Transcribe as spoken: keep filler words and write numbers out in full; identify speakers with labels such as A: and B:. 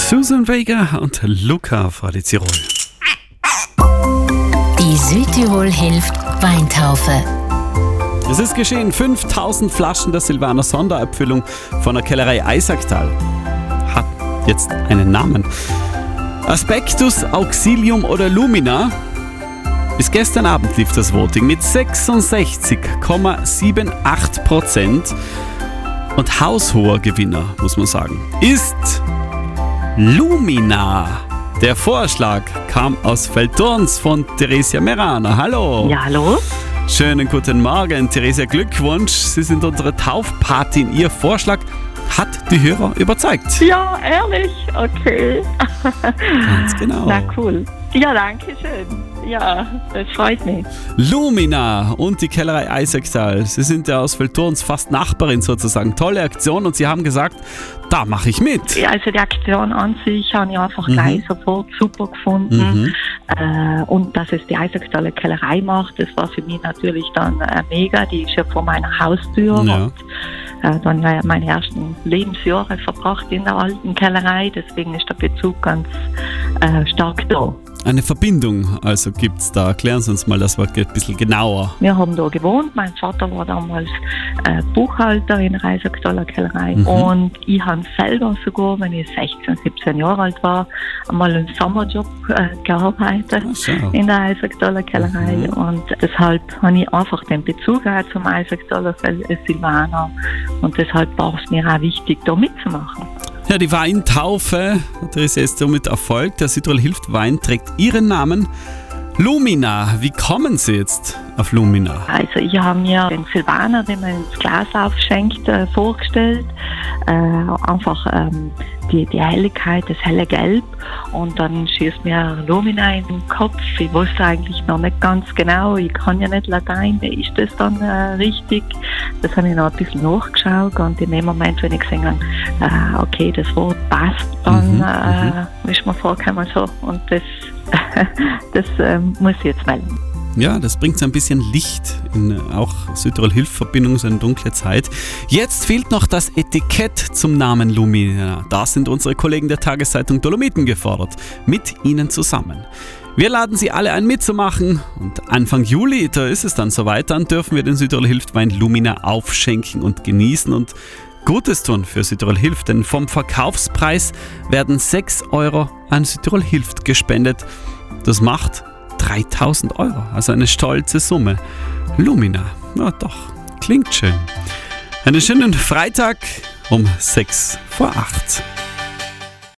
A: Susan Vega und Luca von Tirol.
B: Die Südtirol hilft Weintaufe.
A: Es ist geschehen, fünftausend Flaschen der Silvaner Sonderabfüllung von der Kellerei Eisacktal hat jetzt einen Namen. Aspectus, Auxilium oder Lumina. Bis gestern Abend lief das Voting mit sechsundsechzig Komma achtundsiebzig Prozent. Und haushoher Gewinner, muss man sagen, ist Lumina. Der Vorschlag kam aus Velturns von Theresia Merana. Hallo.
C: Ja, hallo.
A: Schönen guten Morgen, Theresia. Glückwunsch. Sie sind unsere Taufpatin. Ihr Vorschlag hat die Hörer überzeugt.
C: Ja, ehrlich? Okay.
A: Ganz genau.
C: Na cool. Ja, danke schön. Ja, das freut mich.
A: Lumina und die Kellerei Eisacktal. Sie sind ja aus Velturns fast Nachbarin sozusagen. Tolle Aktion und Sie haben gesagt, da mache ich mit.
C: Ja, also die Aktion an sich habe ich einfach
A: Mhm.
C: gleich sofort super gefunden.
A: Mhm.
C: Äh, und dass es die Eisacktaler Kellerei macht, das war für mich natürlich dann äh, mega. Die ist ja vor meiner Haustür.
A: Ja.
C: Und äh, dann ja meine ersten Lebensjahre verbracht in der alten Kellerei. Deswegen ist der Bezug ganz äh, stark da.
A: Eine Verbindung also gibt es da. Erklären Sie uns mal das Wort ein bisschen genauer.
C: Wir haben da gewohnt. Mein Vater war damals äh, Buchhalter in der Eisacktaler Kellerei.
A: Mhm.
C: Und ich habe selber sogar, wenn ich sechzehn, siebzehn Jahre alt war, einmal einen Sommerjob äh, gearbeitet
A: Ach so.
C: in der Eisacktaler Kellerei.
A: Mhm.
C: Und deshalb habe ich einfach den Bezug gehabt zum Eisacktaler Silvaner. Und deshalb war es mir auch wichtig, da mitzumachen.
A: Ja, die Weintaufe, der ist jetzt somit erfolgt. Der Südtirol hilft Wein trägt Ihren Namen. Lumina, wie kommen Sie jetzt auf Lumina?
C: Also ich habe mir den Silvaner, den man ins Glas aufschenkt, äh, vorgestellt. Äh, einfach ähm, die, die Helligkeit, das helle Gelb. Und dann schießt mir Lumina in den Kopf. Ich wusste eigentlich noch nicht ganz genau, ich kann ja nicht Latein, wie ist das dann äh, richtig? Das habe ich noch ein bisschen nachgeschaut und in dem Moment, wenn ich gesehen habe, äh, okay, das Wort passt, dann
A: Mhm,
C: äh, ist mir vorgekommen so. Und das, das äh, muss ich jetzt melden.
A: Ja, das bringt so ein bisschen Licht in auch Südtirol Hilf-Verbindung, so eine dunkle Zeit. Jetzt fehlt noch das Etikett zum Namen Lumina. Da sind unsere Kollegen der Tageszeitung Dolomiten gefordert. Mit ihnen zusammen. Wir laden Sie alle ein mitzumachen und Anfang Juli, da ist es dann soweit, dann dürfen wir den Südtirol Hilft Wein Lumina aufschenken und genießen und Gutes tun für Südtirol Hilft, denn vom Verkaufspreis werden sechs Euro an Südtirol Hilft gespendet. Das macht dreitausend Euro, also eine stolze Summe. Lumina, na doch, klingt schön. Einen schönen Freitag um sechs vor acht.